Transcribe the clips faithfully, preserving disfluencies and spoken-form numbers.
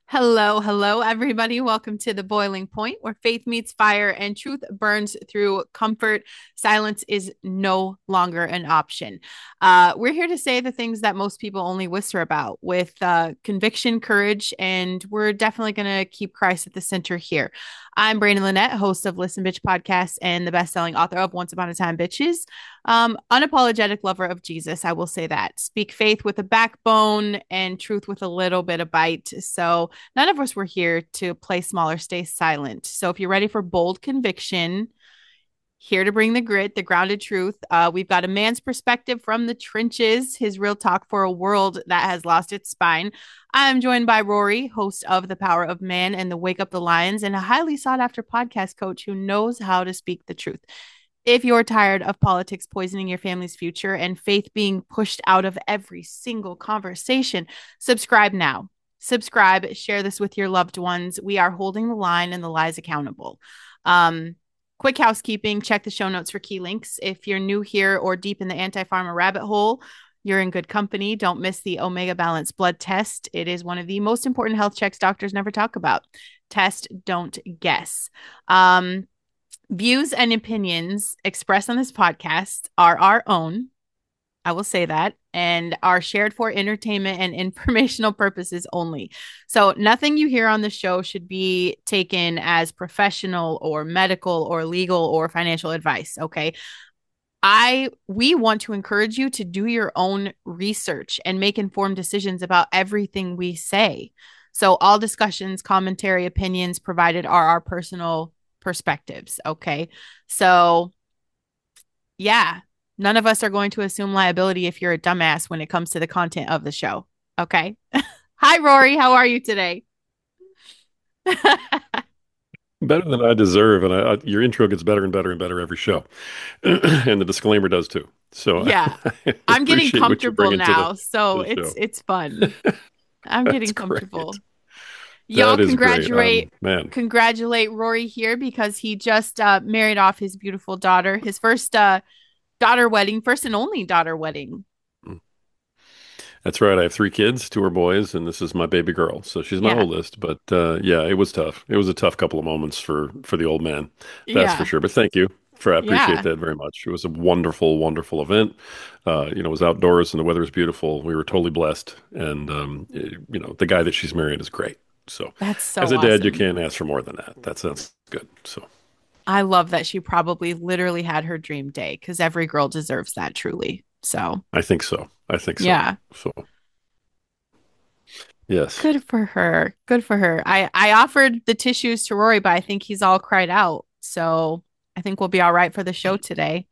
Hello, hello, everybody. Welcome to the boiling point where faith meets fire and truth burns through comfort. Silence is no longer an option. Uh, we're here to say the things that most people only whisper about with uh, conviction, courage, and we're definitely going to keep Christ at the center here. I'm Brandon Lynette, host of Listen Bitch podcast and the best-selling author of Once Upon a Time Bitches. Um, unapologetic lover of Jesus, I will say that. Speak faith with a backbone and truth with a little bit of bite. So none of us were here to play small or stay silent. So if you're ready for bold conviction, here to bring the grit, the grounded truth, uh, we've got a man's perspective from the trenches, his real talk for a world that has lost its spine. I'm joined by Rory, host of The Power of Man and the Wake Up the Lions, and a highly sought after podcast coach who knows how to speak the truth. If you're tired of politics poisoning your family's future and faith being pushed out of every single conversation, subscribe now. Subscribe, share this with your loved ones. We are holding the line and the lies accountable. Um, quick housekeeping, check the show notes for key links. If you're new here or deep in the anti-pharma rabbit hole, you're in good company. Don't miss the Omega Balance blood test. It is one of the most important health checks doctors never talk about. Test, don't guess. Um, Views and opinions expressed on this podcast are our own. I will say that, and are shared for entertainment and informational purposes only. So nothing you hear on the show should be taken as professional or medical or legal or financial advice. Okay. I we want to encourage you to do your own research and make informed decisions about everything we say. So all discussions, commentary, opinions provided are our personal perspectives. Okay. So yeah, none of us are going to assume liability if you're a dumbass when it comes to the content of the show. Okay. Hi, Rory. How are you today? Better than I deserve, and I, I, your intro gets better and better and better every show, and the disclaimer does too. So I, Yeah. I I'm getting appreciate what you're comfortable bringing to the now, so to the it's show. it's fun. I'm That's getting great. comfortable. Y'all That is great. congratulate Um, man, congratulate Rory here because he just uh married off his beautiful daughter, his first uh daughter wedding, first and only daughter wedding. that's right. I have three kids, two are boys, and this is my baby girl. So she's my Yeah. oldest. But uh, yeah, it was tough. It was a tough couple of moments for for the old man. That's for Yeah. sure. But thank you for I appreciate Yeah. that very much. It was a wonderful, wonderful event. Uh, you know, it was outdoors and the weather was beautiful. We were totally blessed. And um, it- you know, the guy that she's marrying is great. So That's as so a dad, you awesome. can't ask for more than that. That sounds good. So I love that she probably literally had her dream day because every girl deserves that truly. So, I think so. I think so. yeah. So yes. Good for her. Good for her. I I offered the tissues to Rory, but I think he's all cried out. So, I think we'll be all right for the show today.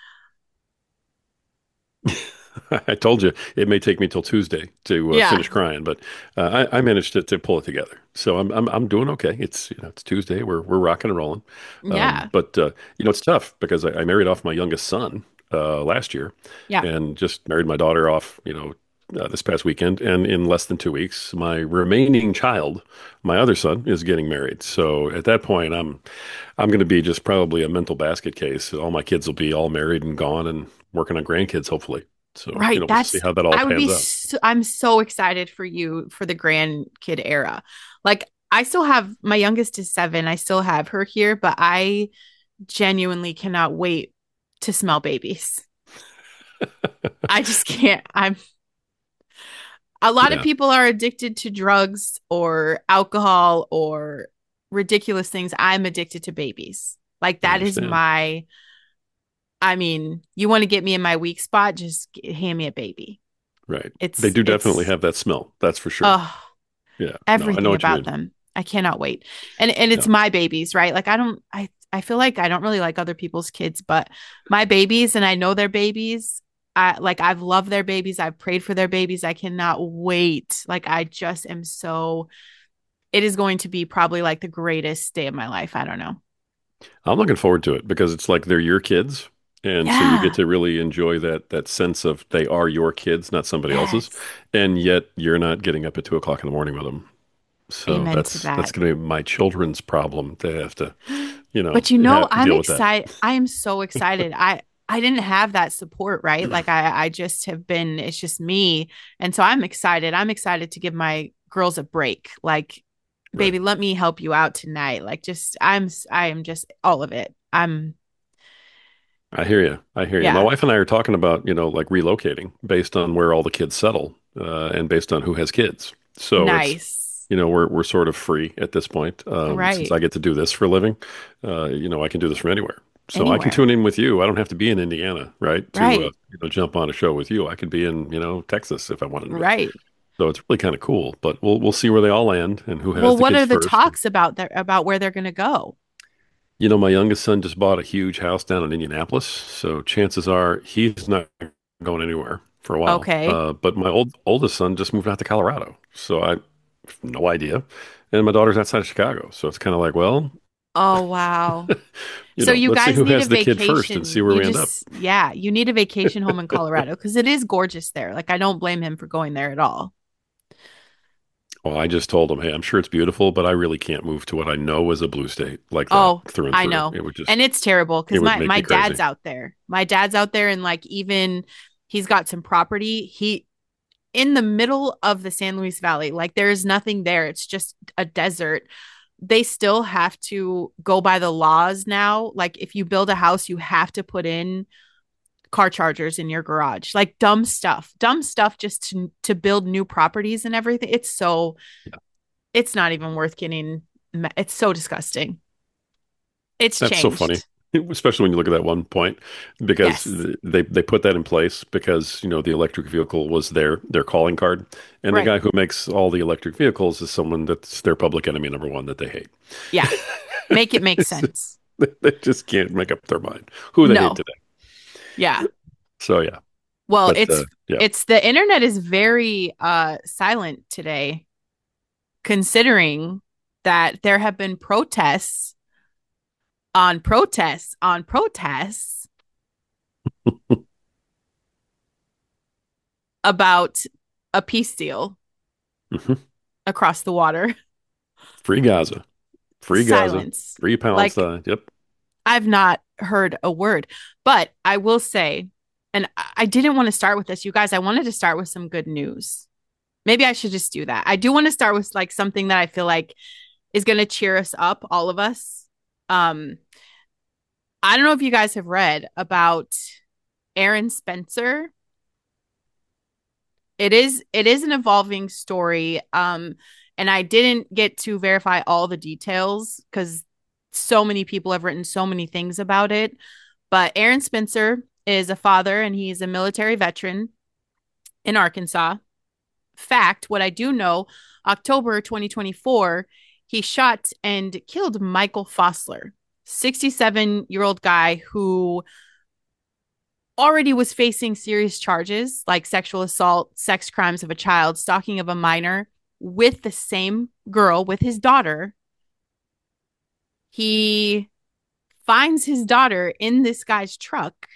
I told you it may take me till Tuesday to uh, Yeah. finish crying, but uh, I, I managed to, to pull it together. So I'm I'm I'm doing okay. It's you know it's Tuesday. We're we're rocking and rolling. Um, Yeah. but uh, you know it's tough because I, I married off my youngest son uh, last year, Yeah. and just married my daughter off. You know. Uh, this past weekend, and in less than two weeks, my remaining child, my other son, is getting married. So at that point, I'm I'm going to be just probably a mental basket case. All my kids will be all married and gone, and working on grandkids, hopefully. So, you Right. know, we'll see That's how that all I would be pans out. so, I'm so excited for you for the grandkid era. Like I still have my youngest is seven. I still have her here, but I genuinely cannot wait to smell babies. I just can't. I'm a lot of Yeah, people are addicted to drugs or alcohol or ridiculous things. I'm addicted to babies. Like I that is understand. my I mean, you want to get me in my weak spot, just g- hand me a baby. Right. They It's do definitely it's have that smell. That's for sure. oh, Yeah. No, I know everything what you about mean. them. I cannot wait. And and it's Yeah. my babies, right? Like I don't I I feel like I don't really like other people's kids, but my babies and I know their babies. I like I've loved their babies. I've prayed for their babies. I cannot wait. Like I just am so it is going to be probably like the greatest day of my life. I don't know. I'm looking forward to it because it's like they're your kids. And so you get Yeah. to really enjoy that that sense of they are your kids, not somebody else's. Yes. And yet you're not getting up at two o'clock in the morning with them. So Amen to that's that's that. going to be my children's problem. They have to, you know, But you know, have to I'm deal with that. excited. I am so excited. I I didn't have that support, right? Like I I just have been it's just me. And so I'm excited. I'm excited to give my girls a break. Like Right. baby, let me help you out tonight. Like just I'm I am just all of it. I'm I hear you. I hear you. My yeah, wife and I are talking about, you know, like relocating based on where all the kids settle, uh, and based on who has kids. So it's, nice. you know, we're we're sort of free at this point. Um, since Right. I get to do this for a living, uh, you know, I can do this from anywhere. So I can Anywhere. tune in with you. I don't have to be in Indiana, right, to uh, Right. you know, jump on a show with you. I could be in, you know, Texas if I wanted to. Right. So it's really kind of cool. But we'll we'll see where they all land and who has Well, the what kids are the first. talks about there about where they're going to go? You know, my youngest son just bought a huge house down in Indianapolis, so chances are he's not going anywhere for a while. Okay. Uh, but my old oldest son just moved out to Colorado, so I have no idea. And my daughter's outside of Chicago, so it's kind of like, well, Oh, wow. you So know, you let's see guys who need a has the kid first and see vacation. where You we end up. just, yeah, you need a vacation home in Colorado because it is gorgeous there. Like, I don't blame him for going there at all. Well, I just told him, hey, I'm sure it's beautiful, but I really can't move to what I know is a blue state like that Oh, through and I through. know. It would just, And it's terrible it because would my make my me dad's crazy. out there. My dad's out there and like even he's got some property. He in the middle of the San Luis Valley. Like there is nothing there. It's just a desert. They still have to go by the laws now. Like if you build a house, you have to put in car chargers in your garage. Like dumb stuff. Dumb stuff just to to build new properties and everything. It's so it's not even worth getting it's so disgusting. It's That's so funny, changed. especially when you look at that one point, because Yes. they they put that in place because you know the electric vehicle was their their calling card, and the Right. guy who makes all the electric vehicles is someone that's their public enemy number one that they hate. Yeah. Make it make It's just- sense. they just can't make up their mind who they hate No. today. Yeah. So yeah, Well, but it's uh, yeah, it's the internet is very uh silent today considering that there have been protests on protests on protests about a peace deal hmm across the water. free Gaza, free Gaza, Silence. free Like Palestine. Yep. I've not heard a word, but I will say, and I didn't want to start with this, you guys. I wanted to start with some good news. Maybe I should just do that. I do want to start with like something that I feel like is going to cheer us up, all of us. Um, I don't know if you guys have read about Aaron Spencer. It is it is an evolving story. Um, and I didn't get to verify all the details because so many people have written so many things about it. But Aaron Spencer is a father and he's a military veteran in Arkansas. Fact, what I do know, October twenty twenty-four, he shot and killed Michael Fossler, sixty-seven year old guy who already was facing serious charges like sexual assault, sex crimes of a child, stalking of a minor with the same girl, with his daughter. He finds his daughter in this guy's truck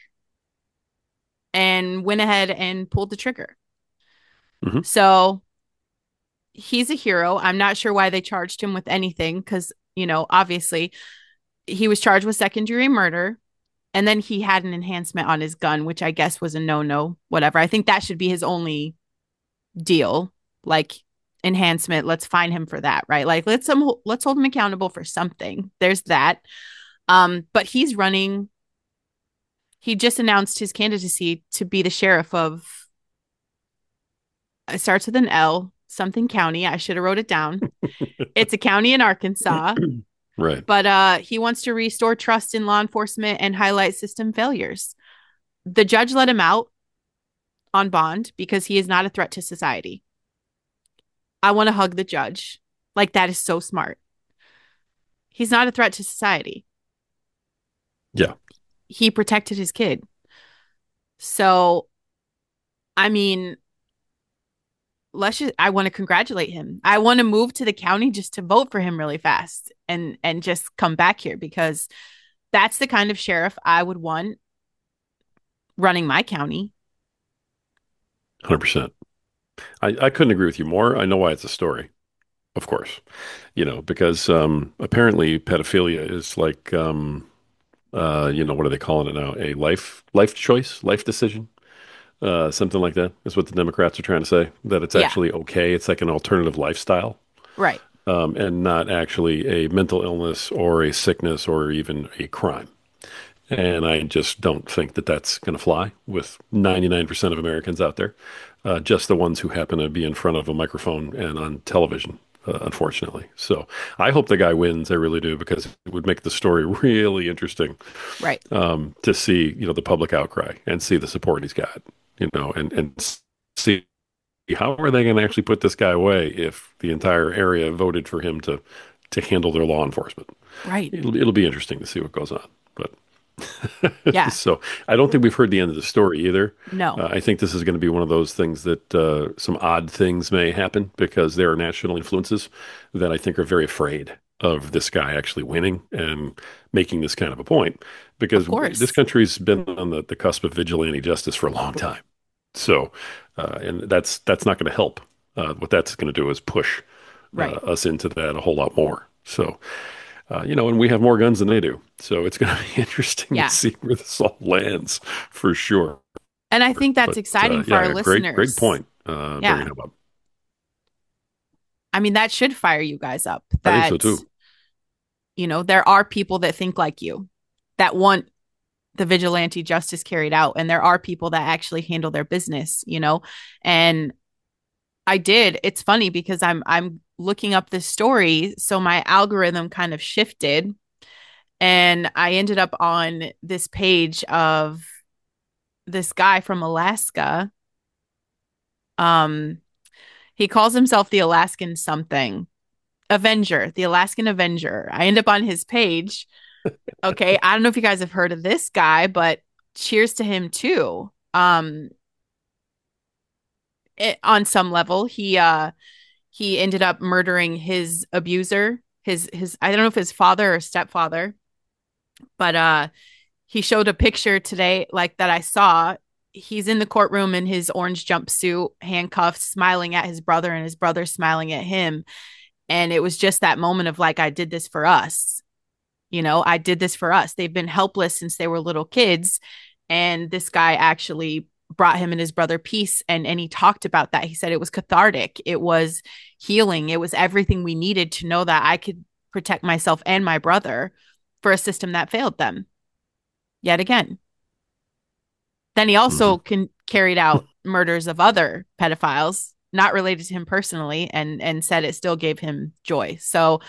and went ahead and pulled the trigger. hmm So he's a hero. I'm not sure why they charged him with anything because, you know, obviously he was charged with second degree murder. And then he had an enhancement on his gun, which I guess was a no no, whatever. I think that should be his only deal. Like enhancement, let's fine him for that, right? Like let's um, let's hold him accountable for something. There's that. Um, but he's running. He just announced his candidacy to be the sheriff of. It starts with an L, something county. I should have wrote it down. It's a county in Arkansas, Right. but uh, he wants to restore trust in law enforcement and highlight system failures. The judge let him out on bond because he is not a threat to society. I want to hug the judge. Like, that is so smart. He's not a threat to society. Yeah. He protected his kid. So, I mean, let's just, I want to congratulate him. I want to move to the county just to vote for him really fast and and just come back here because that's the kind of sheriff I would want running my county. one hundred percent. I, I couldn't agree with you more. I know why it's a story, of course, you know, because um, apparently pedophilia is like, um, uh, you know, what are they calling it now? A life life choice, life decision, uh, something like that is what the Democrats are trying to say. That it's Yeah, actually okay. It's like an alternative lifestyle. right. um, and not actually a mental illness or a sickness or even a crime. And I just don't think that that's going to fly with ninety-nine percent of Americans out there, uh, just the ones who happen to be in front of a microphone and on television, uh, unfortunately. So I hope the guy wins. I really do, because it would make the story really interesting, Right. um, to see, you know, the public outcry and see the support he's got, you know, and, and see how are they going to actually put this guy away if the entire area voted for him to, to handle their law enforcement. Right. It'll, it'll be interesting to see what goes on. But Yeah. so I don't think we've heard the end of the story either. No. Uh, I think this is going to be one of those things that uh, some odd things may happen because there are national influences that I think are very afraid of this guy actually winning and making this kind of a point, Of because this course. country's been on the, the cusp of vigilante justice for a long time. So, uh, and that's that's not going to help. Uh, what that's going to do is push uh, Right. us into that a whole lot more. So, uh, you know, and we have more guns than they do. So it's going to be interesting to Yeah. see where this all lands for sure. And I think that's But uh, exciting for our yeah, great, great listeners. point, uh, bringing Yeah. him up. I mean, that should fire you guys up I think so that, too. you know, there are people that think like you, that want the vigilante justice carried out. And there are people that actually handle their business, you know, and I did. It's funny because I'm I'm looking up this story, so my algorithm kind of shifted and I ended up on this page of this guy from Alaska. Um he calls himself the Alaskan something. Avenger, the Alaskan Avenger. I end up on his page. Okay, I don't know if you guys have heard of this guy, but cheers to him too. Um it, on some level, he uh he ended up murdering his abuser, his his I don't know if his father or stepfather, but uh he showed a picture today like that I saw. He's in the courtroom in his orange jumpsuit, handcuffed, smiling at his brother and his brother smiling at him. And it was just that moment of like, I did this for us. You know, I did this for us. They've been helpless since they were little kids. And this guy actually brought him and his brother peace. And, and he talked about that. He said it was cathartic, it was healing, it was everything we needed to know that I could protect myself and my brother for a system that failed them yet again. Then he also Hmm. can, carried out murders of other pedophiles, not related to him personally, and and said it still gave him joy. So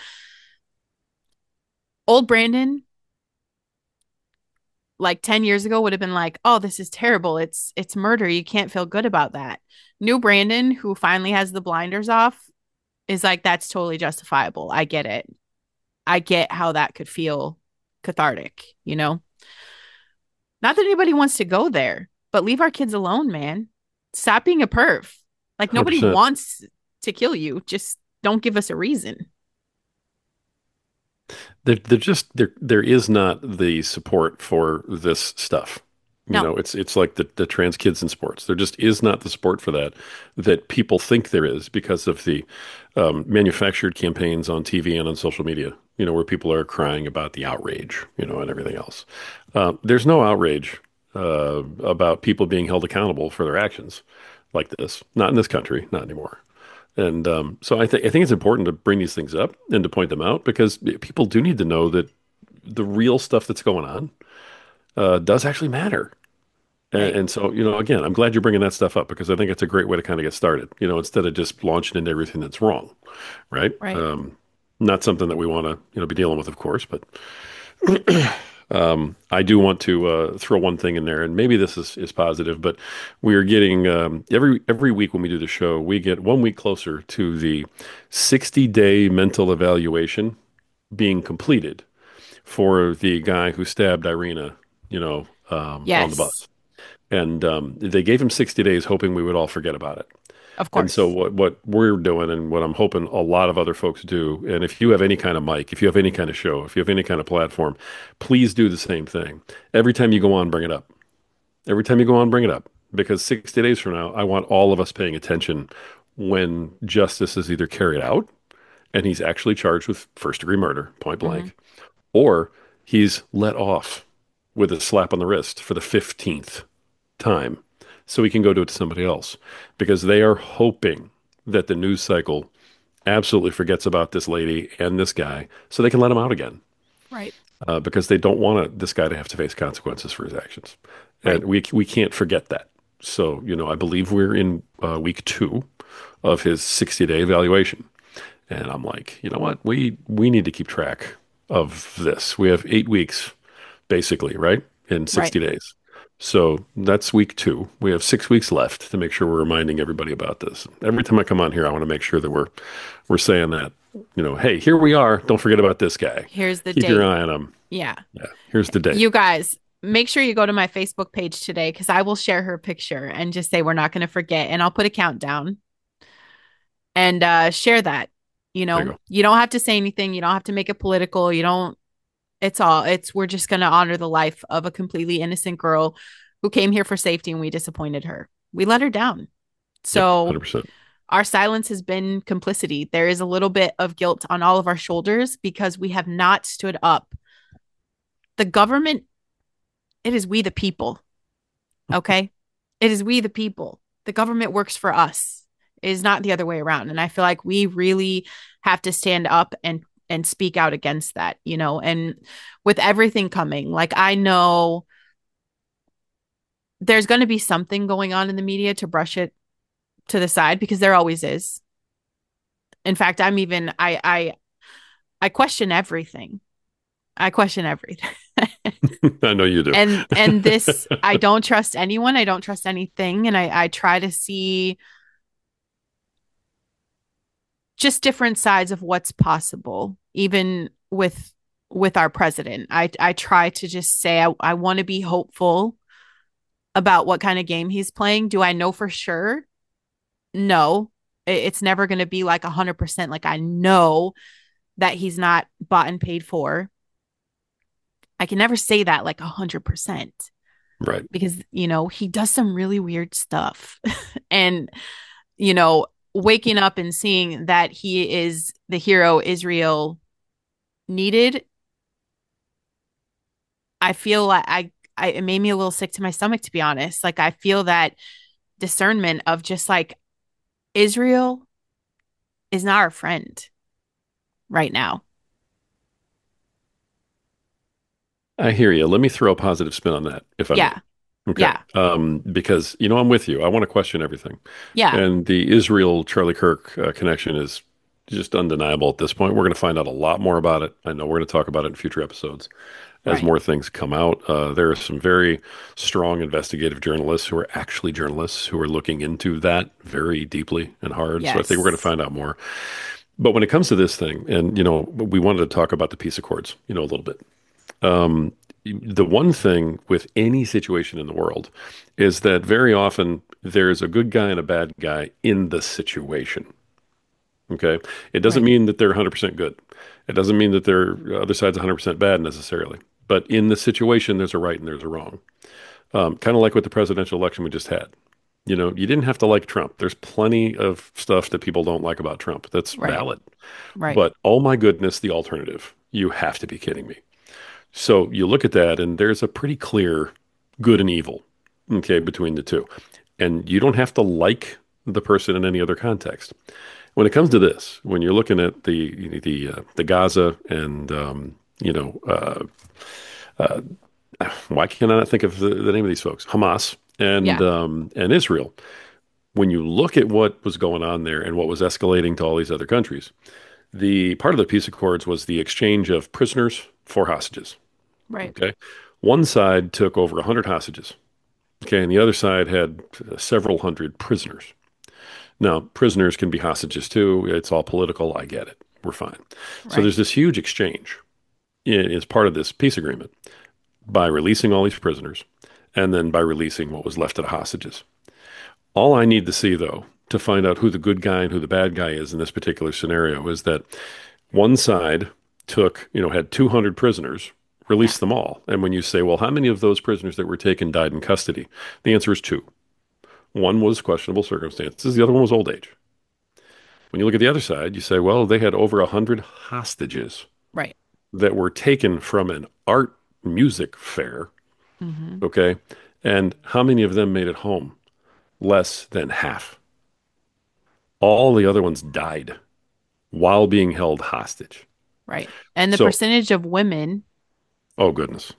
old Brandon, like ten years ago, would have been like, oh, this is terrible. It's it's murder. You can't feel good about that. New Brandon, who finally has the blinders off, is like, that's totally justifiable. I get it. I get how that could feel cathartic, you know? Not that anybody wants to go there, but leave our kids alone, man. Stop being a perv. Like nobody one hundred percent. wants to kill you. Just don't give us a reason. There, there just there there is not the support for this stuff. You No. know, it's it's like the the trans kids in sports. There just is not the support for that that people think there is because of the um, manufactured campaigns on T V and on social media. You know, where people are crying about the outrage, you know, and everything else. Uh, there's no outrage uh, about people being held accountable for their actions like this. Not in this country, not anymore. And um, so I think I think it's important to bring these things up and to point them out because people do need to know that the real stuff that's going on uh, does actually matter. And, Right. and so, you know, again, I'm glad you're bringing that stuff up because I think it's a great way to kind of get started. You know, instead of just launching into everything that's wrong, right? Right. Um, not something that we want to, you know, be dealing with, of course, but um, I do want to uh, throw one thing in there, and maybe this is, is positive, but we are getting um, every every week when we do the show, we get one week closer to the sixty day mental evaluation being completed for the guy who stabbed Irina, you know, um, on the Yes. bus, and um, they gave him sixty days, hoping we would all forget about it. Of And so course. what what we're doing and what I'm hoping a lot of other folks do, and if you have any kind of mic, if you have any kind of show, if you have any kind of platform, please do the same thing. Every time you go on, bring it up. Every time you go on, bring it up. Because sixty days from now, I want all of us paying attention when justice is either carried out and he's actually charged with first degree murder, point Mm-hmm. blank, or he's let off with a slap on the wrist for the fifteenth time so he can go do it to somebody else because they are hoping that the news cycle absolutely forgets about this lady and this guy so they can let him out again. Right. Uh, because they don't want this guy to have to face consequences for his actions. Right. And we we can't forget that. So, you know, I believe we're in uh, week two of his sixty day evaluation. And I'm like, you know what? We we need to keep track of this. We have eight weeks, basically, right? In Right. sixty days. So that's week two. We have six weeks left to make sure we're reminding everybody about this. Every time I come on here, I want to make sure that we're we're saying that, you know, hey, here we are. Don't forget about this guy. Here's the Keep your date. eye on him. Yeah. Yeah, here's the date. You guys, make sure you go to my Facebook page today because I will share her picture and just say we're not going to forget. And I'll put a countdown and uh, share that. You There you know, go. you don't have to say anything. You don't have to make it political. You don't, it's all, it's, we're just going to honor the life of a completely innocent girl who came here for safety and we disappointed her. We let her down. Yep, So one hundred percent. our silence has been complicity. There is a little bit of guilt on all of our shoulders because we have not stood up. The government, it is we the people. Okay. It is we the people. The government works for us. It is not the other way around. And I feel like we really have to stand up and and speak out against that, you know, and with everything coming, like I know there's going to be something going on in the media to brush it to the side because there always is. In fact, I'm even I I I question everything. I question everything. I know you do. and and this I don't trust anyone. I don't trust anything. And I, I try to see just different sides of what's possible, even with with our president. I I try to just say I, I want to be hopeful about what kind of game he's playing. Do I know for sure? No. It's never going to be like one hundred percent. Like I know that he's not bought and paid for. I can never say that like one hundred percent Right. because, you know, he does some really weird stuff. and, you know, waking up and seeing that he is the hero Israel needed, I feel like I, I, it made me a little sick to my stomach, to be honest. Like, I feel that discernment of just like Israel is not our friend right now. I hear you. Let me throw a positive spin on that, if I may. Yeah. Okay. Yeah. Um, because, you know, I'm with you. I want to question everything. Yeah. And the Israel Charlie Kirk uh, connection is just undeniable at this point. We're going to find out a lot more about it. I know we're going to talk about it in future episodes as Right. more things come out. Uh, there are some very strong investigative journalists who are actually journalists who are looking into that very deeply and hard. So I think we're going to Yes. find out more. But when it comes to this thing, and, you know, we wanted to talk about the peace accords, you know, a little bit. Um, the one thing with any situation in the world is that very often there's a good guy and a bad guy in the situation. Okay. It doesn't Right. mean that they're one hundred percent good. It doesn't mean that their other side's one hundred percent bad necessarily. But in the situation, there's a right and there's a wrong. Um, kind of like with the presidential election we just had. You know, you didn't have to like Trump. There's plenty of stuff that people don't like about Trump. That's Right. valid. Right. But oh my goodness, the alternative. You have to be kidding me. So you look at that, and there's a pretty clear good and evil, okay, between the two. And you don't have to like the person in any other context. When it comes to this, when you're looking at the the uh, the Gaza and um, you know, uh, uh, why can I not think of the, the name of these folks? Hamas and Yeah. um, and Israel. When you look at what was going on there and what was escalating to all these other countries, the part of the peace accords was the exchange of prisoners for hostages. Right. Okay. One side took over one hundred hostages. Okay. And the other side had uh, several hundred prisoners. Now, prisoners can be hostages too. It's all political. I get it. We're fine. So Right. there's this huge exchange in, as part of this peace agreement by releasing all these prisoners and then by releasing what was left of the hostages. All I need to see, though, to find out who the good guy and who the bad guy is in this particular scenario is that one side took, you know, had two hundred prisoners, Yeah. released them all. And when you say, well, how many of those prisoners that were taken died in custody? The answer is two. One was questionable circumstances, the other one was old age. When you look at the other side, you say, well, they had over one hundred hostages Right. that were taken from an art music fair. Mm-hmm. Okay. And how many of them made it home? Less than half. All the other ones died. while being held hostage. Right. And the So, percentage of women, oh goodness,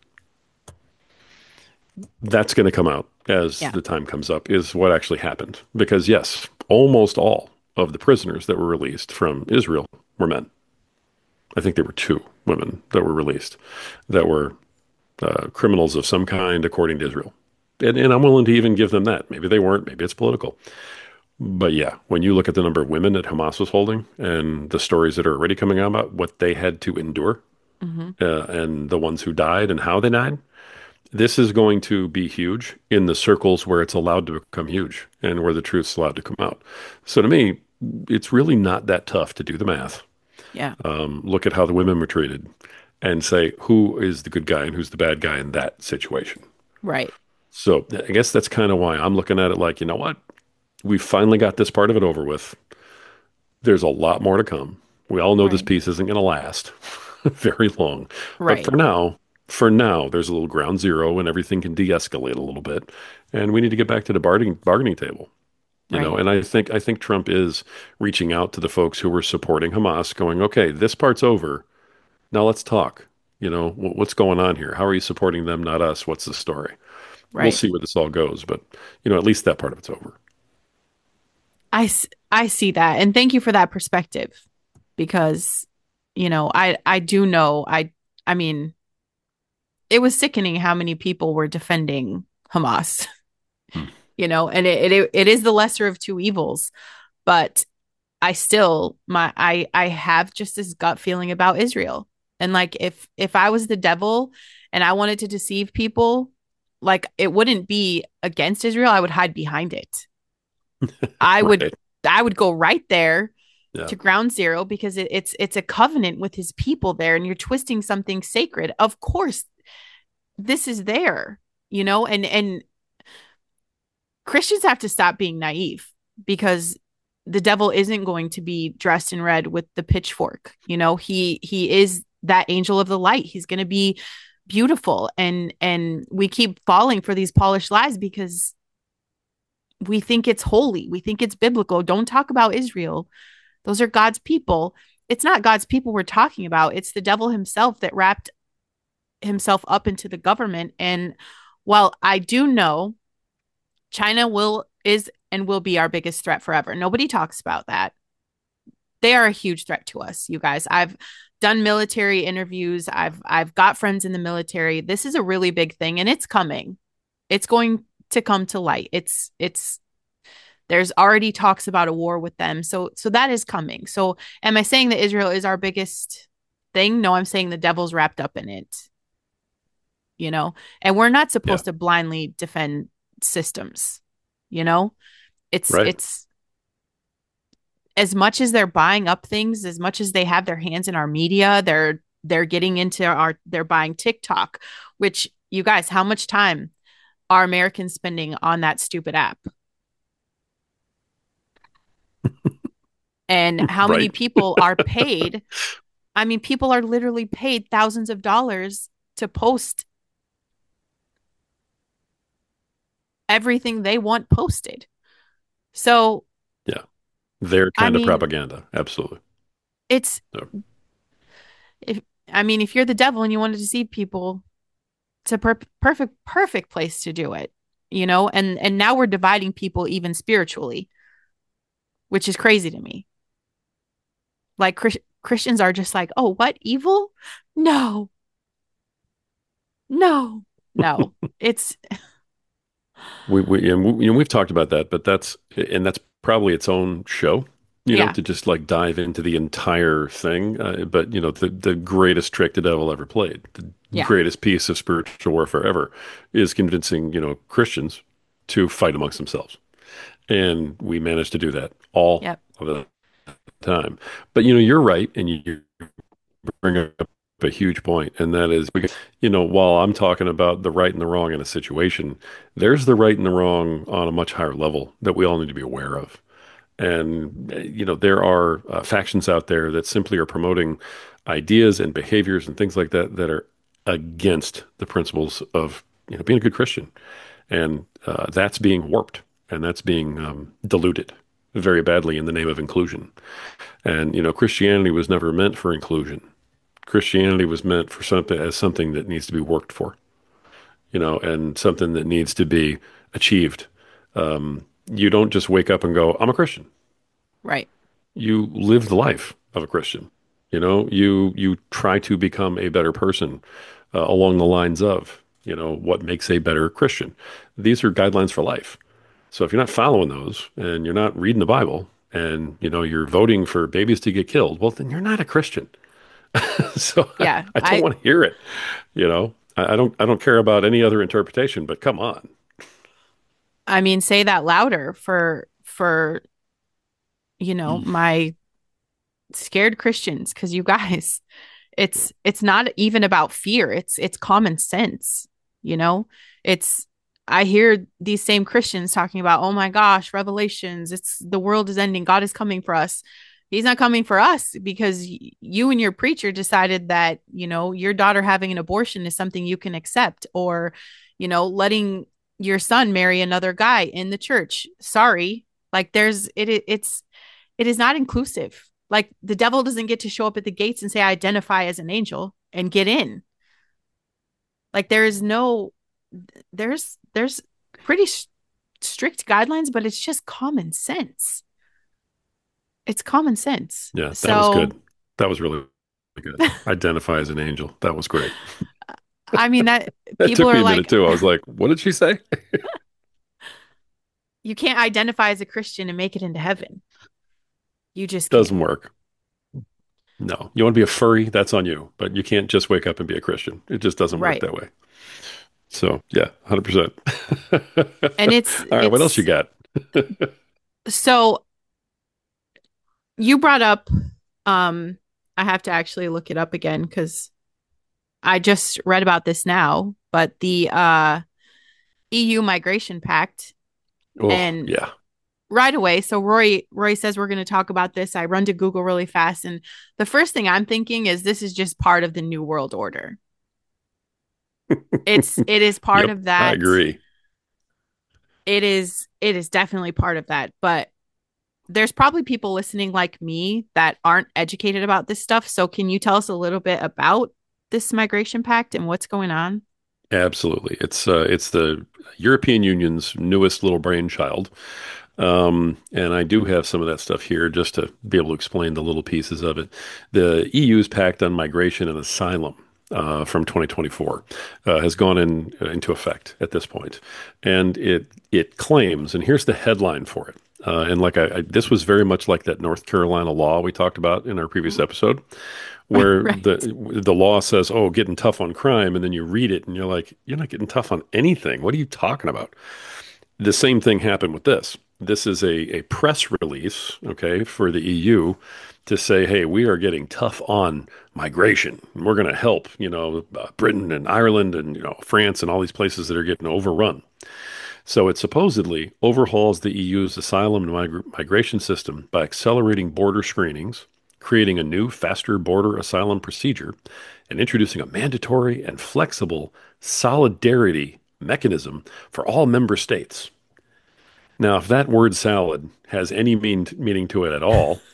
that's going to come out as yeah. the time comes up, is what actually happened. Because, yes, almost all of the prisoners that were released from Israel were men. I think there were two women that were released that were uh, criminals of some kind, according to Israel. And, and I'm willing to even give them that. Maybe they weren't, maybe it's political. But yeah, when you look at the number of women that Hamas was holding and the stories that are already coming out about what they had to endure Hmm. uh, and the ones who died and how they died, this is going to be huge in the circles where it's allowed to become huge and where the truth's allowed to come out. So to me, it's really not that tough to do the math. Yeah. Um, look at how the women were treated and say who is the good guy and who's the bad guy in that situation. Right. So I guess that's kind of why I'm looking at it like, you know what? We finally got this part of it over with. There's a lot more to come. We all know this Right. piece isn't going to last very long. But Right. for now, for now, there's a little ground zero and everything can de-escalate a little bit. And we need to get back to the bargaining bargaining table. You know, Right. and I think I think Trump is reaching out to the folks who were supporting Hamas, going, okay, this part's over. Now let's talk. You know, wh- what's going on here? How are you supporting them, not us? What's the story? We'll Right. see where this all goes, but you know, at least that part of it's over. I, s- I see that. And thank you for that perspective because, you know, I, I do know, I, I mean, it was sickening how many people were defending Hamas, Hmm. you know, and it, it, it is the lesser of two evils, but I still, my, I, I have just this gut feeling about Israel. And like, if, if I was the devil and I wanted to deceive people, like it wouldn't be against Israel. I would hide behind it. I would, Right. I would go right there Yeah. to ground zero because it, it's it's a covenant with his people there and you're twisting something sacred. Of course, this is there, you know, and and Christians have to stop being naive because the devil isn't going to be dressed in red with the pitchfork. You know, he he is that angel of the light. He's going to be beautiful and and we keep falling for these polished lies because we think it's holy. We think it's biblical. Don't talk about Israel. Those are God's people. It's not God's people we're talking about. It's the devil himself that wrapped himself up into the government. And while I do know China will is and will be our biggest threat forever, nobody talks about that. They are a huge threat to us, you guys. I've done military interviews. I've I've got friends in the military. This is a really big thing and it's coming. It's going to come to light. It's it's there's already talks about a war with them. So so that is coming. So am I saying that Israel is our biggest thing? No, I'm saying the devil's wrapped up in it, you know? And we're not Yeah. supposed to blindly defend systems, you know? It's Right. it's as much as they're buying up things, as much as they have their hands in our media, they're they're getting into our they're buying TikTok, which you guys, how much time are Americans spending on that stupid app? And how many Right. people are paid? I mean, people are literally paid thousands of dollars to post everything they want posted. So, Yeah. Their I kind of mean, propaganda. Absolutely. it's So, if I mean, if you're the devil and you want to deceive people, it's a per- perfect perfect place to do it, you know? And and now we're dividing people even spiritually, which is crazy to me. Like Chris- Christians are just like, "Oh, what evil? No. No. No." It's we, we, and we, you know, we've talked about that, but that's, and that's probably its own show, you know, yeah. to just like dive into the entire thing. Uh, but, you know, the, the greatest trick the devil ever played, the Yeah. greatest piece of spiritual warfare ever is convincing, you know, Christians to fight amongst themselves. And we managed to do that all Yep. of the time. But, you know, you're right. And you bring up a huge point, and that is because, you know, while I'm talking about the right and the wrong in a situation, there's the right and the wrong on a much higher level that we all need to be aware of. And, uh, you know, there are uh, factions out there that simply are promoting ideas and behaviors and things like that that are against the principles of, you know, being a good Christian. And uh, that's being warped and that's being um, diluted. very badly in the name of inclusion. And, you know, Christianity was never meant for inclusion. Christianity was meant for something as something that needs to be worked for, you know, and something that needs to be achieved. Um, you don't just wake up and go, I'm a Christian. Right. You live the life of a Christian. You know, you you try to become a better person uh, along the lines of, you know, what makes a better Christian. These are guidelines for life. So if you're not following those and you're not reading the Bible and, you know, you're voting for babies to get killed, well, then you're not a Christian. So I, Yeah. I don't I want to hear it. You know, I, I don't I don't care about any other interpretation, but come on. I mean, say that louder for for, you know, my scared Christians, because you guys, it's it's not even about fear. It's it's common sense, you know? It's I hear these same Christians talking about, "Oh my gosh, revelations, it's the world is ending. God is coming for us." He's not coming for us because y- you and your preacher decided that, you know, your daughter having an abortion is something you can accept, or, you know, letting your son marry another guy in the church. Sorry. Like there's it it- it's it is not inclusive. Like the devil doesn't get to show up at the gates and say, I identify as an angel and get in. Like there is no, there's, there's pretty s- strict guidelines, but it's just common sense. It's common sense. Yeah, that was So, good. That was really good. Identify as an angel. That was great. I mean, that That people took me are a minute like, too. I was like, what did she say? you can't identify as a Christian and make it into heaven. You just can't. Doesn't work. No. You want to be a furry? That's on you. But you can't just wake up and be a Christian. It just doesn't work Right. that way. So, yeah, one hundred percent. And it's, All right, what else you it's, got? so you brought up, um, I have to actually look it up again because I just read about this now, but the uh, E U migration pact, Oh, and yeah. right away, so Roy Roy says we're going to talk about this. I run to Google really fast, and the first thing I'm thinking is this is just part of the new world order. It's it is part Yep, of I that. agree. It is it is definitely part of that, but there's probably people listening like me that aren't educated about this stuff. So can you tell us a little bit about this migration pact and what's going on? Absolutely. It's uh, it's the European Union's newest little brainchild. Um, and I do have some of that stuff here just to be able to explain the little pieces of it. The E U's Pact on Migration and Asylum uh, from twenty twenty-four uh, has gone in, uh, into effect at this point, and it it claims, and here's the headline for it. Uh, and like I, I, this was very much like that North Carolina law we talked about in our previous episode, where the Right. the law says, "Oh, getting tough on crime," and then you read it and you're like, "You're not getting tough on anything. What are you talking about?" The same thing happened with this. This is a, a press release, okay, for the E U to say, hey, we are getting tough on migration. We're going to help, you know, uh, Britain and Ireland and, you know, France and all these places that are getting overrun. So it supposedly overhauls the E U's asylum and mig- migration system by accelerating border screenings, creating a new, faster border asylum procedure, and introducing a mandatory and flexible solidarity mechanism for all member states. Now, if that word salad has any mean, meaning to it at all,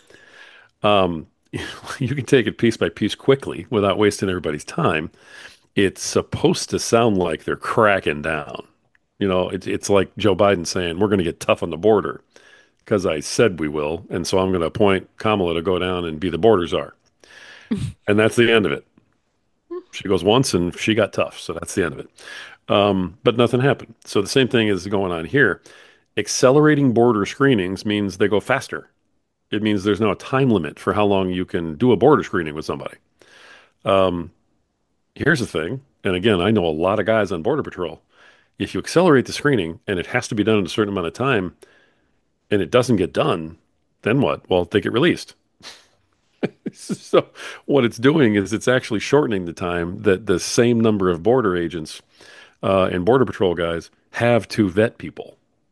um, you can take it piece by piece quickly without wasting everybody's time. It's supposed to sound like they're cracking down. You know, it's it's like Joe Biden saying we're going to get tough on the border because I said we will, and so I'm going to appoint Kamala to go down and be the border czar, and that's the end of it. She goes once and she got tough, so that's the end of it. Um, but nothing happened. So the same thing is going on here. Accelerating border screenings means they go faster. It means there's now a time limit for how long you can do a border screening with somebody. Um, Here's the thing, and again, I know a lot of guys on Border Patrol. If you accelerate the screening and it has to be done in a certain amount of time and it doesn't get done, then what? Well, they get released. So what it's doing is it's actually shortening the time that the same number of border agents uh, and Border Patrol guys have to vet people.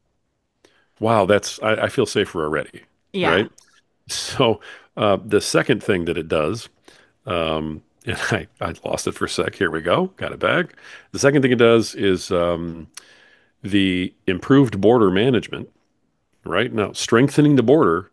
Wow, that's I, I feel safer already, Yeah. right? So uh, the second thing that it does, um, and I, I lost it for a sec. Here we go. Got it back. The second thing it does is um, the improved border management. right? Now, strengthening the border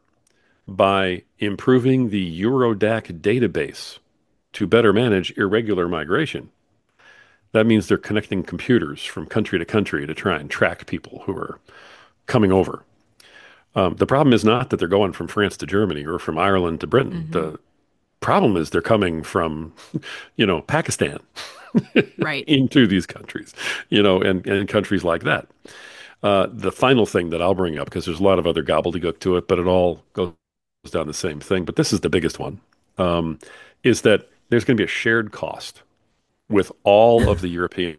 by improving the Eurodac database to better manage irregular migration. That means they're connecting computers from country to country to try and track people who are coming over. Um, the problem is not that they're going from France to Germany or from Ireland to Britain. Hmm. The problem is they're coming from, you know, Pakistan Right. into these countries, you know, and, and countries like that. Uh, the final thing that I'll bring up, because there's a lot of other gobbledygook to it, but it all goes down the same thing. But this is the biggest one, um, is that there's going to be a shared cost with all of the European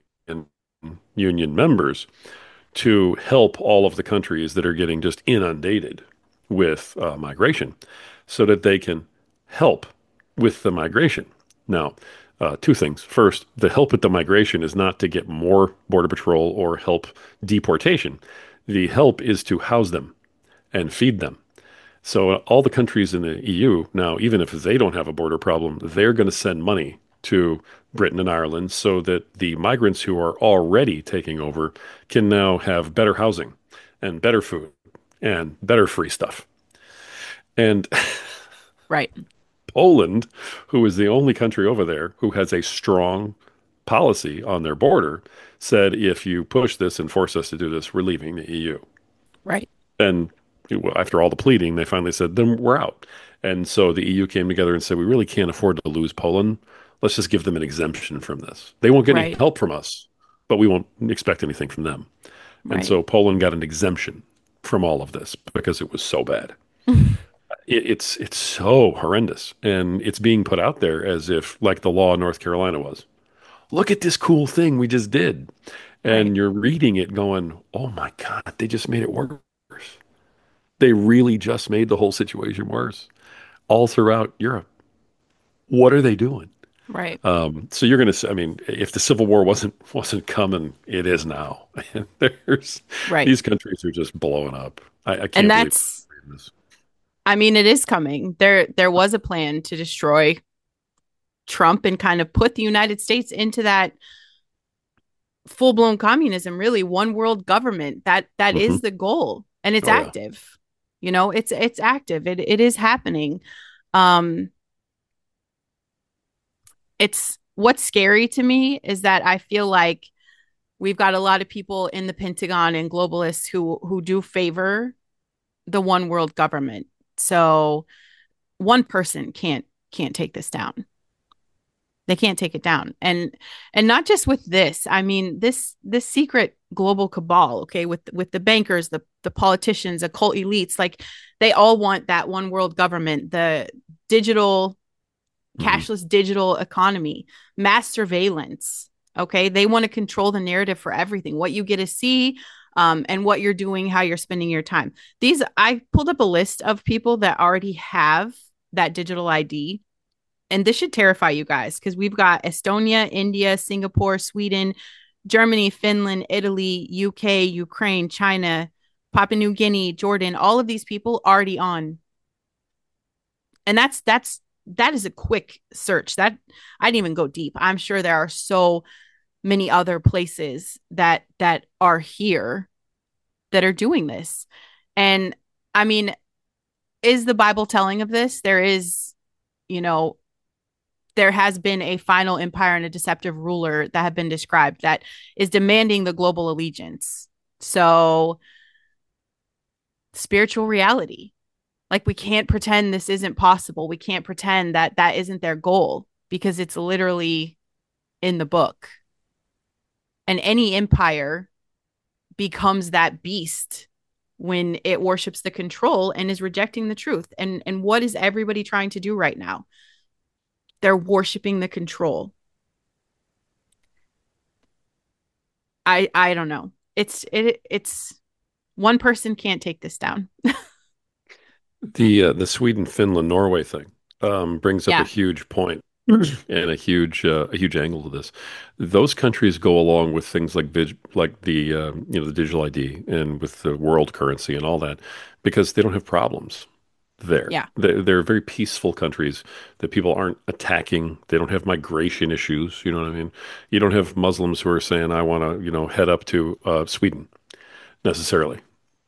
Union members to help all of the countries that are getting just inundated with uh, migration so that they can help with the migration. Now, uh, two things. First, the help with the migration is not to get more border patrol or help deportation. The help is to house them and feed them. So uh, all the countries in the E U now, even if they don't have a border problem, they're going to send money to Britain and Ireland so that the migrants who are already taking over can now have better housing and better food and better free stuff. And Right. Poland, who is the only country over there who has a strong policy on their border, said, if you push this and force us to do this, we're leaving the E U. Right. And after all the pleading, they finally said, then we're out. And so the E U came together and said, we really can't afford to lose Poland. Let's just give them an exemption from this. They won't get any Right. help from us, but we won't expect anything from them. And Right. so Poland got an exemption from all of this because it was so bad. It, it's it's so horrendous, and it's being put out there as if like the law in North Carolina was. Look at this cool thing we just did, Right. and you're reading it going, "Oh my God, they just made it worse. They really just made the whole situation worse all throughout Europe. What are they doing?" Right. Um, so you're going to, I mean, if the Civil War wasn't wasn't coming, it is now. And there's Right. these countries are just blowing up. I, I And can't believe that's, this. I mean, it is coming. There there was a plan to destroy Trump and kind of put the United States into that full-blown communism, really one world government. That that Hmm. is the goal. And it's Oh yeah. active. You know, it's it's active. It it is happening. Um it's what's scary to me is that I feel like we've got a lot of people in the Pentagon and globalists who who do favor the one world government. So one person can't can't take this down. They can't take it down. And and not just with this. I mean, this this secret global cabal, okay, with with the bankers, the the politicians, occult elites, like they all want that one world government, the digital Hmm. cashless digital economy, mass surveillance. Okay. They want to control the narrative for everything, what you get to see, um, and what you're doing, how you're spending your time. These, I pulled up a list of people that already have that digital I D. And this should terrify you guys because we've got Estonia, India, Singapore, Sweden, Germany, Finland, Italy, U K, Ukraine, China, Papua New Guinea, Jordan, all of these people already on. And that's that's that is a quick search. That I didn't even go deep. I'm sure there are so many other places that that are here that are doing this. And I mean, is the Bible telling of this? There is, you know, there has been a final empire and a deceptive ruler that have been described that is demanding the global allegiance. So, spiritual reality. Like we can't pretend this isn't possible. We can't pretend that that isn't their goal because it's literally in the book. And any empire becomes that beast when it worships the control and is rejecting the truth. And and what is everybody trying to do right now? They're worshiping the control. I I don't know. It's it it's one person can't take this down. The uh, the Sweden, Finland, Norway thing um, brings up a Yeah. huge point and a huge uh, a huge angle to this. Those countries go along with things like vig like the um, you know the digital I D and with the world currency and all that because they don't have problems there. Yeah. They're, they're very peaceful countries that people aren't attacking. They don't have migration issues. You know what I mean? You don't have Muslims who are saying, "I want to you know head up to uh, Sweden," necessarily,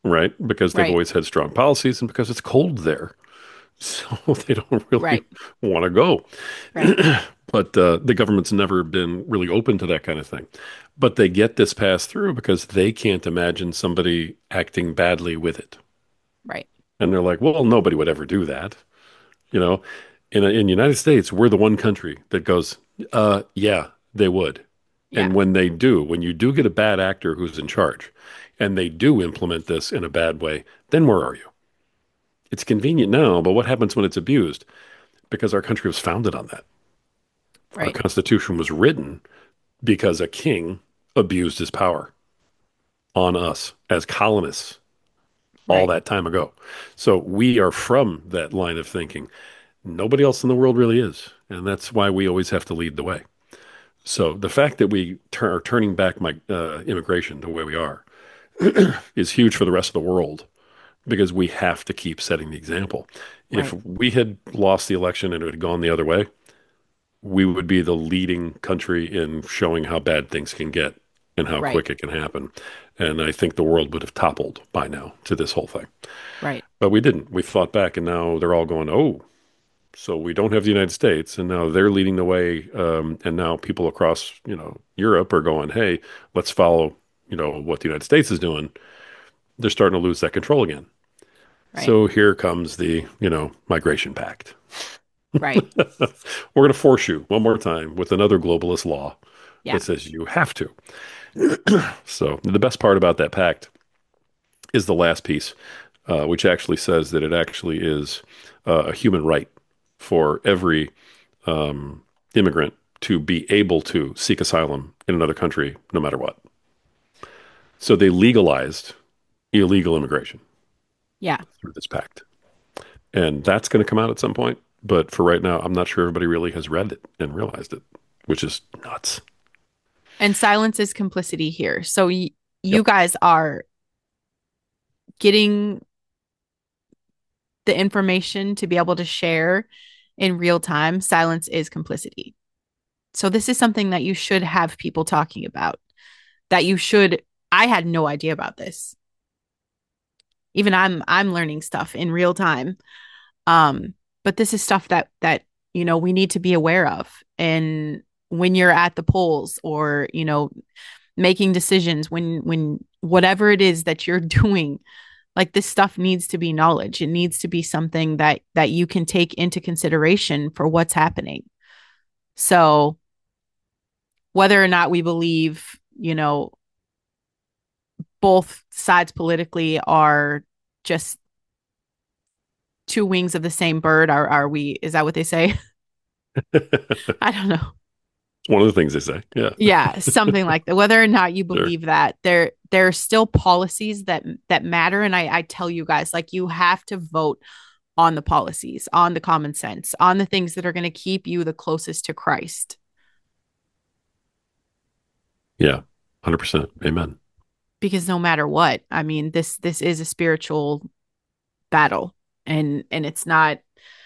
right? Because they've Right. always had strong policies and because it's cold there. So they don't really Right. want to go. Right. But uh, the government's never been really open to that kind of thing. But they get this passed through because they can't imagine somebody acting badly with it. Right. And they're like, well, nobody would ever do that. You know, in in the United States, we're the one country that goes, uh, yeah, they would. Yeah. And when they do, when you do get a bad actor who's in charge, and they do implement this in a bad way, then where are you? It's convenient now, but what happens when it's abused? Because our country was founded on that. Our Right. Constitution was written because a king abused his power on us as colonists all Right. that time ago. So we are from that line of thinking. Nobody else in the world really is. And that's why we always have to lead the way. So the fact that we tur- are turning back my uh, immigration to where we are is huge for the rest of the world because we have to keep setting the example. If Right. we had lost the election and it had gone the other way, we would be the leading country in showing how bad things can get and how Right. quick it can happen. And I think the world would have toppled by now to this whole thing. Right. But we didn't. We fought back, and now they're all going, oh, so we don't have the United States, and now they're leading the way. Um, and now people across, you know, Europe are going, hey, let's follow, you know, what the United States is doing. They're starting to lose that control again. Right. So here comes the, you know, migration pact. Right. We're going to force you one more time with another globalist law Yeah. that says you have to. So the best part about that pact is the last piece, uh, which actually says that it actually is uh, a human right for every um, immigrant to be able to seek asylum in another country, no matter what. So they legalized illegal immigration Yeah. through this pact. And that's going to come out at some point. But for right now, I'm not sure everybody really has read it and realized it, which is nuts. And silence is complicity here. So y- you Yep. guys are getting the information to be able to share in real time. Silence is complicity. So this is something that you should have people talking about. That you should I had no idea about this. Even I'm I'm learning stuff in real time. Um but this is stuff that that you know we need to be aware of. And when you're at the polls or you know making decisions when when whatever it is that you're doing, like this stuff needs to be knowledge. It needs to be something that that you can take into consideration for what's happening. So whether or not we believe, you know, both sides politically are just two wings of the same bird, are are we, is that what they say? I don't know. One of the things they say. Yeah. Yeah, something like that. Whether or not you Sure. believe that, there there are still policies that that matter. And I, I tell you guys, like you have to vote on the policies, on the common sense, on the things that are going to keep you the closest to Christ. Yeah. one hundred percent. Amen. Because no matter what, I mean, this this is a spiritual battle, and and it's not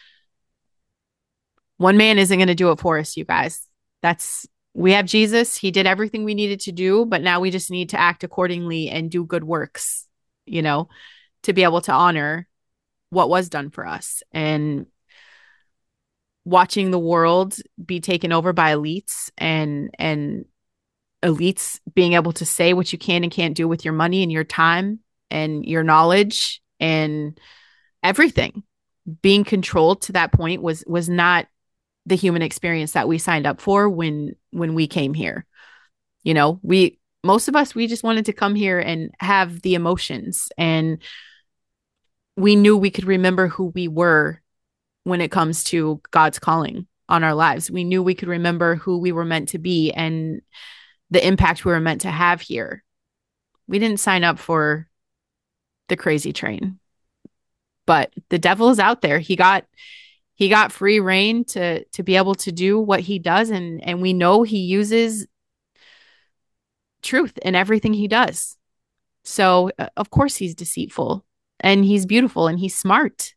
one man isn't going to do it for us, you guys. That's we have Jesus. He did everything we needed to do, but now we just need to act accordingly and do good works, you know, to be able to honor what was done for us. And watching the world be taken over by elites and and elites being able to say what you can and can't do with your money and your time and your knowledge and everything being controlled to that point was was not the human experience that we signed up for when when we came here. You know, we most of us we just wanted to come here and have the emotions, and we knew we could remember who we were when it comes to God's calling on our lives. We knew we could remember who we were meant to be and the impact we were meant to have here. We didn't sign up for the crazy train. But the devil is out there. He got he got free reign to to be able to do what he does, and and we know he uses truth in everything he does. So uh, of course he's deceitful, and he's beautiful, and he's smart.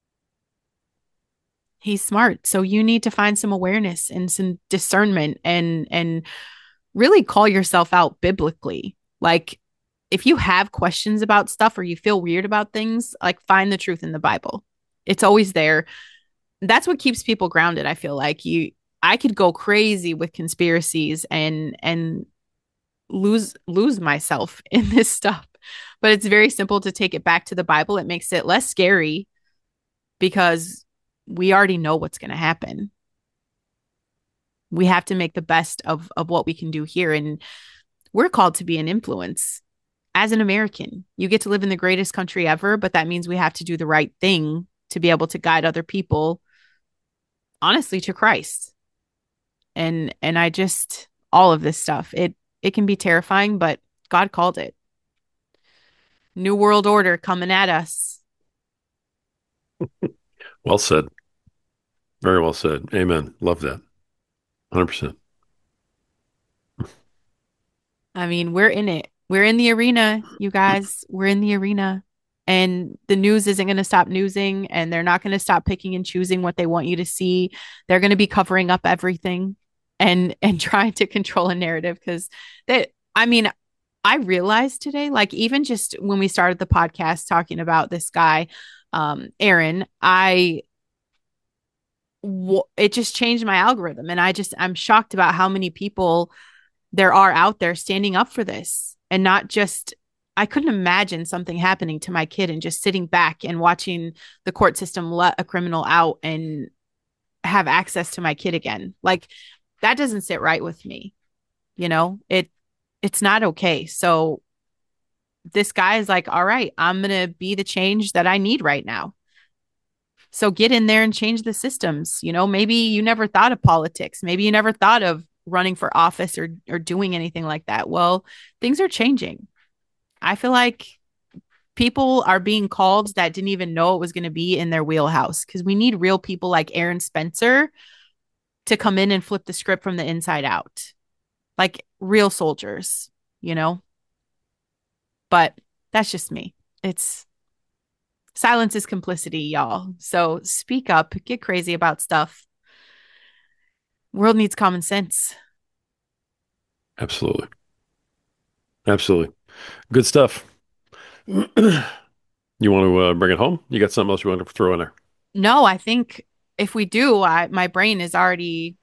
He's smart. So you need to find some awareness and some discernment and and really call yourself out biblically. Like if you have questions about stuff or you feel weird about things, like find the truth in the Bible. It's always there. That's what keeps people grounded, I feel like. You I could go crazy with conspiracies and and lose lose myself in this stuff. But it's very simple to take it back to the Bible. It makes it less scary because we already know what's going to happen. We have to make the best of of what we can do here, and we're called to be an influence as an American. You get to live in the greatest country ever, but that means we have to do the right thing to be able to guide other people honestly to Christ. And and I just all of this stuff. It it can be terrifying, but God called it. New world order coming at us. Well said. Very well said. Amen. Love that. one hundred percent. I mean, we're in it. We're in the arena, you guys. We're in the arena. And the news isn't going to stop newsing, and they're not going to stop picking and choosing what they want you to see. They're going to be covering up everything and and trying to control a narrative because that I mean, I realized today, like even just when we started the podcast talking about this guy, um, Aaron, I w- it just changed my algorithm, and I just I'm shocked about how many people there are out there standing up for this and not just I couldn't imagine something happening to my kid and just sitting back and watching the court system let a criminal out and have access to my kid again. Like that doesn't sit right with me. You know, it it's not okay. So this guy is like, all right, I'm going to be the change that I need right now. So get in there and change the systems. You know, maybe you never thought of politics. Maybe you never thought of running for office or or doing anything like that. Well, things are changing. I feel like people are being called that didn't even know it was going to be in their wheelhouse because we need real people like Aaron Spencer to come in and flip the script from the inside out. Like real soldiers, you know? But that's just me. It's silence is complicity, y'all. So speak up, get crazy about stuff. World needs common sense. Absolutely. Absolutely. Good stuff. You want to uh, bring it home? You got something else you want to throw in there? No, I think if we do, I my brain is already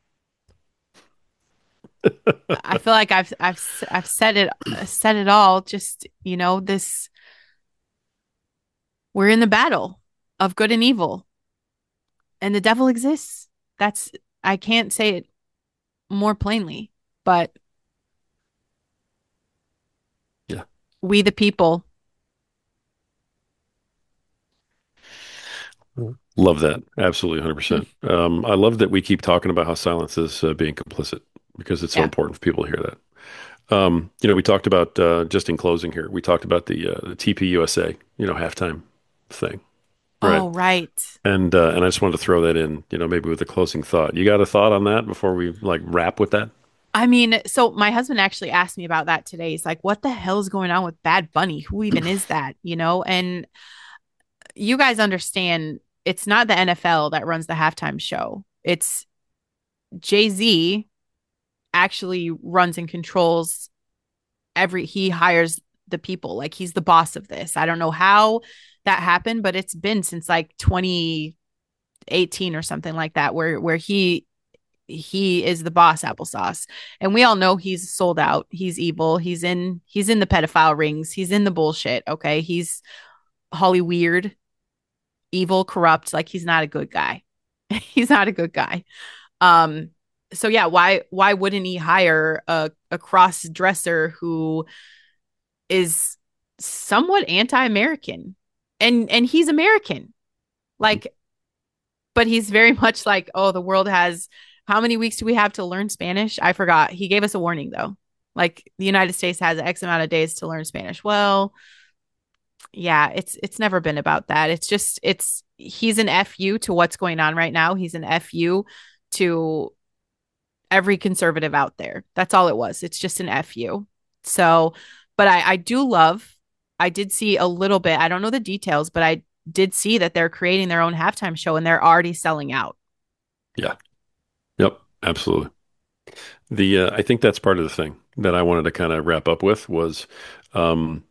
I feel like I've I've I've said it said it all. Just, you know, this we're in the battle of good and evil and the devil exists. That's I can't say it more plainly, but Yeah. we the people. Love that. Absolutely. one hundred percent. Um, I love that we keep talking about how silence is uh, being complicit because it's so Yeah. important for people to hear that. Um, you know, we talked about uh, just in closing here, we talked about the, uh, the T P U S A, you know, halftime thing. Right. Oh, right. And uh, and I just wanted to throw that in, you know, maybe with a closing thought. You got a thought on that before we like wrap with that? I mean, so my husband actually asked me about that today. He's like, what the hell is going on with Bad Bunny? Who even is that? You know, and you guys understand it's not the N F L that runs the halftime show. It's Jay-Z actually runs and controls every, he hires the people. Like he's the boss of this. I don't know how that happened, but it's been since like twenty eighteen or something like that, where, where he, he is the boss applesauce, and we all know he's sold out, he's evil, he's in he's in the pedophile rings, he's in the bullshit. Okay, he's holly weird, evil, corrupt. Like he's not a good guy. He's not a good guy. um so yeah, why why wouldn't he hire a, a cross dresser who is somewhat anti-American, and and he's American, like, but he's very much like, oh, the world has how many weeks do we have to learn Spanish? I forgot. He gave us a warning though. Like the United States has X amount of days to learn Spanish. Well, yeah, it's it's never been about that. It's just it's he's an F U to what's going on right now. He's an F U to every conservative out there. That's all it was. It's just an F U. So, but I I do love I did see a little bit. I don't know the details, but I did see that they're creating their own halftime show and they're already selling out. Yeah. Yep. Absolutely. The uh, I think that's part of the thing that I wanted to kind of wrap up with was, um,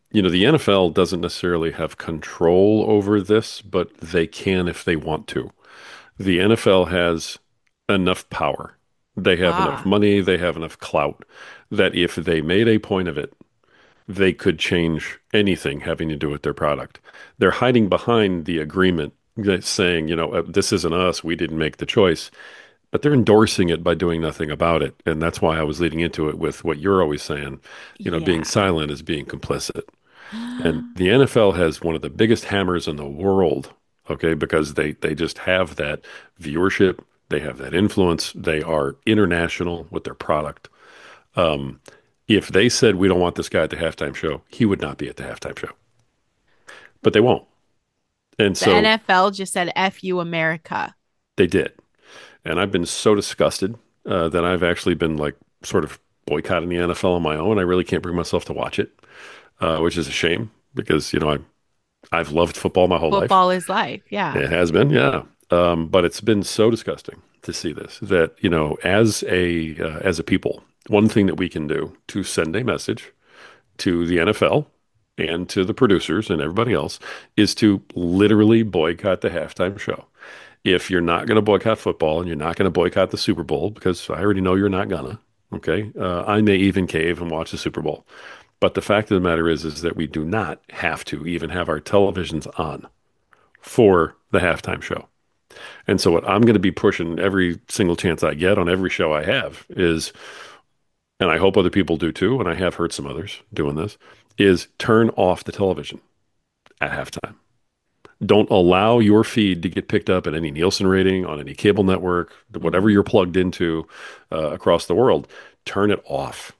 you know, the N F L doesn't necessarily have control over this, but they can if they want to. The N F L has enough power. They have enough Ah, money, they have enough clout that if they made a point of it, they could change anything having to do with their product. They're hiding behind the agreement that's saying, you know, uh, this isn't us, we didn't make the choice, but they're endorsing it by doing nothing about it. And that's why I was leading into it with what you're always saying, you know, being yeah. silent is being complicit. And the N F L has one of the biggest hammers in the world, okay, because they they just have that viewership, they have that influence, they are international with their product. Um, if they said we don't want this guy at the halftime show, he would not be at the halftime show, but they won't. And The so N F L just said F you America. they did. And I've been so disgusted uh, that I've actually been like sort of boycotting the N F L on my own. I really can't bring myself to watch it, uh, which is a shame because, you know, I I've loved football my whole life. Football is life. Yeah. It has been, yeah. Um, but it's been so disgusting to see this that, you know, as a uh, as a people, one thing that we can do to send a message to the N F L and to the producers and everybody else is to literally boycott the halftime show. If you're not going to boycott football and you're not going to boycott the Super Bowl, because I already know you're not gonna, okay, uh, I may even cave and watch the Super Bowl. But the fact of the matter is, is that we do not have to even have our televisions on for the halftime show. And so what I'm going to be pushing every single chance I get on every show I have is, and I hope other people do too, and I have heard some others doing this, is turn off the television at halftime. Don't allow your feed to get picked up at any Nielsen rating on any cable network, whatever Mhm. you're plugged into uh, across the world. Turn it off.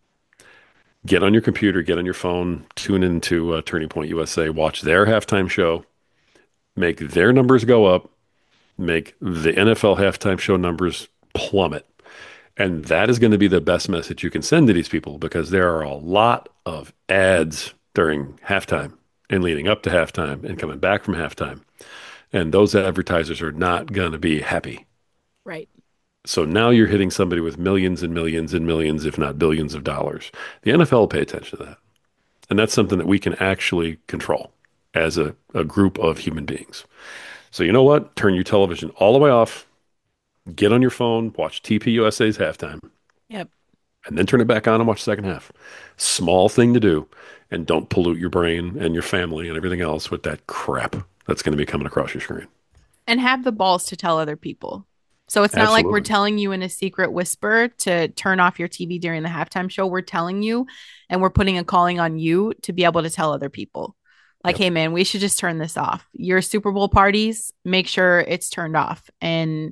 Get on your computer, get on your phone, tune into uh, Turning Point U S A, watch their halftime show, make their numbers go up, make the N F L halftime show numbers plummet. And that is going to be the best message you can send to these people because there are a lot of ads during halftime and leading up to halftime and coming back from halftime. And those advertisers are not going to be happy. Right. So now you're hitting somebody with millions and millions and millions, if not billions of dollars. The N F L will pay attention to that. And that's something that we can actually control as a, a group of human beings. So you know what? Turn your television all the way off, get on your phone, watch T P U S A's halftime, Yep. and then turn it back on and watch the second half. Small thing to do. And don't pollute your brain and your family and everything else with that crap that's going to be coming across your screen. And have the balls to tell other people. So it's not like we're Absolutely. telling you in a secret whisper to turn off your T V during the halftime show. We're telling you and we're putting a calling on you to be able to tell other people. Like, Yep. hey man, we should just turn this off. Your Super Bowl parties, make sure it's turned off. And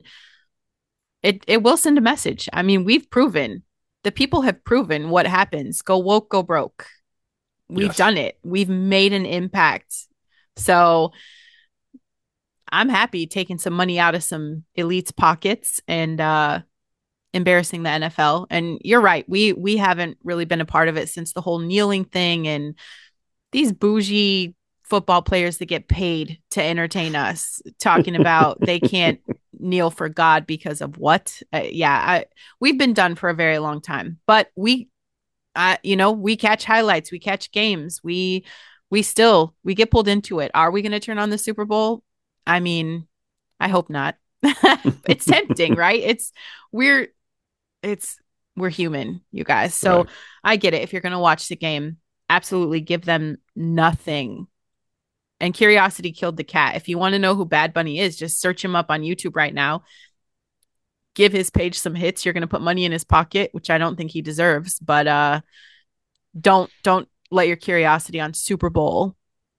it it will send a message. I mean, we've proven the people have proven what happens. Go woke, go broke. We've Yes. done it. We've made an impact. So I'm happy taking some money out of some elites' pockets and uh embarrassing the N F L. And you're right. We we haven't really been a part of it since the whole kneeling thing and these bougie football players that get paid to entertain us talking about they can't kneel for God because of what? Uh, yeah, I, we've been done for a very long time. But we uh, you know, we catch highlights, we catch games. We we still we get pulled into it. Are we going to turn on the Super Bowl? I mean, I hope not. It's tempting, right? It's we're it's we're human, you guys. So Right. I get it. If you're going to watch the game, absolutely give them nothing. And curiosity killed the cat. If you want to know who Bad Bunny is, just search him up on YouTube right now. Give his page some hits. You're going to put money in his pocket, which I don't think he deserves, but uh don't don't let your curiosity on Super Bowl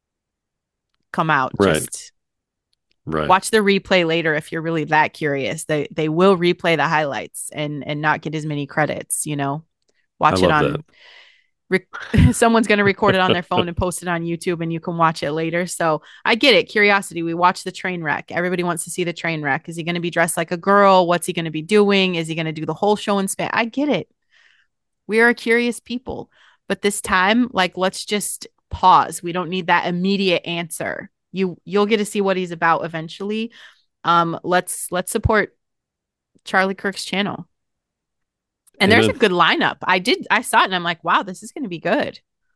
come out. Right. Just Right. watch the replay later if you're really that curious. They they will replay the highlights and and not get as many credits, you know. I Watch it love that. on rec- someone's going to record it on their phone and post it on YouTube and you can watch it later. So I get it. Curiosity. We watch the train wreck. Everybody wants to see the train wreck. Is he going to be dressed like a girl? What's he going to be doing? Is he going to do the whole show in span? I get it. We are a curious people. But this time, like, let's just pause. We don't need that immediate answer. You you'll get to see what he's about eventually. Um, let's let's support Charlie Kirk's channel. And there's a Amen. good lineup. I did I saw it and I'm like, wow, this is gonna be good.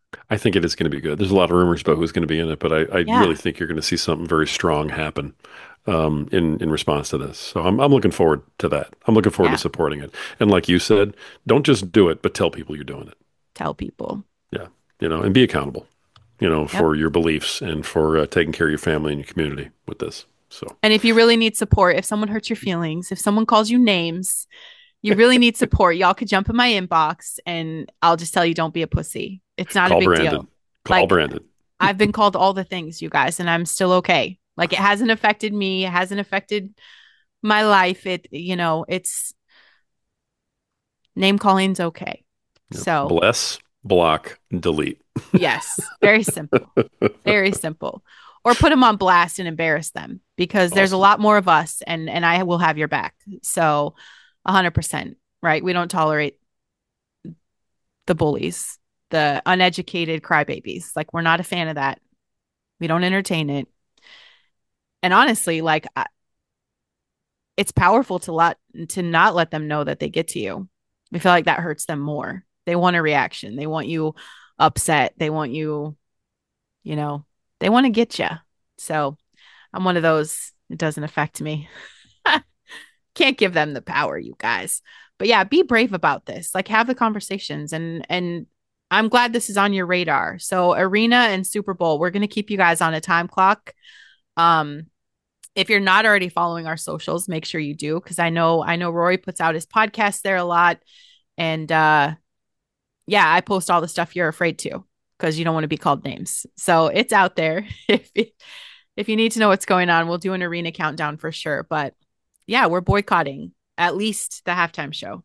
I think it is going to be good. There's a lot of rumors about who's going to be in it, but I, I Yeah. really think you're going to see something very strong happen um, in in response to this. So I'm I'm looking forward to that. I'm looking forward to Yeah. supporting it. And like you said, don't just do it, but tell people you're doing it. Tell people. Yeah, you know, and be accountable. You know, Yep. for your beliefs and for uh, taking care of your family and your community with this. So And if you really need support, if someone hurts your feelings, if someone calls you names, you really need support, y'all could jump in my inbox and I'll just tell you don't be a pussy. It's not a call big Brandon. deal. Call Like Brandon. I've been called all the things, you guys, and I'm still okay. Like it hasn't affected me, it hasn't affected my life. It, you know, it's name calling's okay. Yep. So, Bless, block, delete. yes, very simple. Very simple. Or put them on blast and embarrass them because there's a Awesome. lot more of us and and I will have your back. So, one hundred percent, right? We don't tolerate the bullies, the uneducated crybabies. Like we're not a fan of that. We don't entertain it. And honestly, like I, it's powerful to let to not let them know that they get to you. I feel like that hurts them more. They want a reaction. They want you upset. They want you, you know, they want to get you. So I'm one of those. It doesn't affect me. Can't give them the power, you guys. But yeah, be brave about this. Like have the conversations and and I'm glad this is on your radar. So Arena and Super Bowl, we're going to keep you guys on a time clock. Um if you're not already following our socials, make sure you do because I know I know Rory puts out his podcast there a lot and uh yeah, I post all the stuff you're afraid to because you don't want to be called names. So it's out there. if if you need to know what's going on, we'll do an arena countdown for sure. But yeah, we're boycotting at least the halftime show.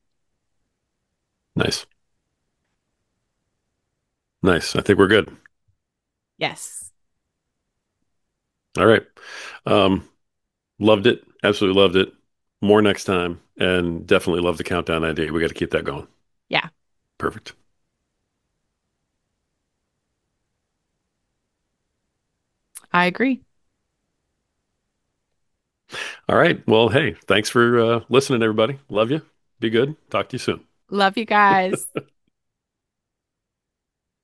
Nice. Nice. I think we're good. Yes. All right. Um, loved it. Absolutely loved it. More next time. And definitely love the countdown idea. We got to keep that going. Yeah, Perfect. I agree. All right. Well, hey, thanks for uh, listening, everybody. Love you. Be good. Talk to you soon. Love you guys.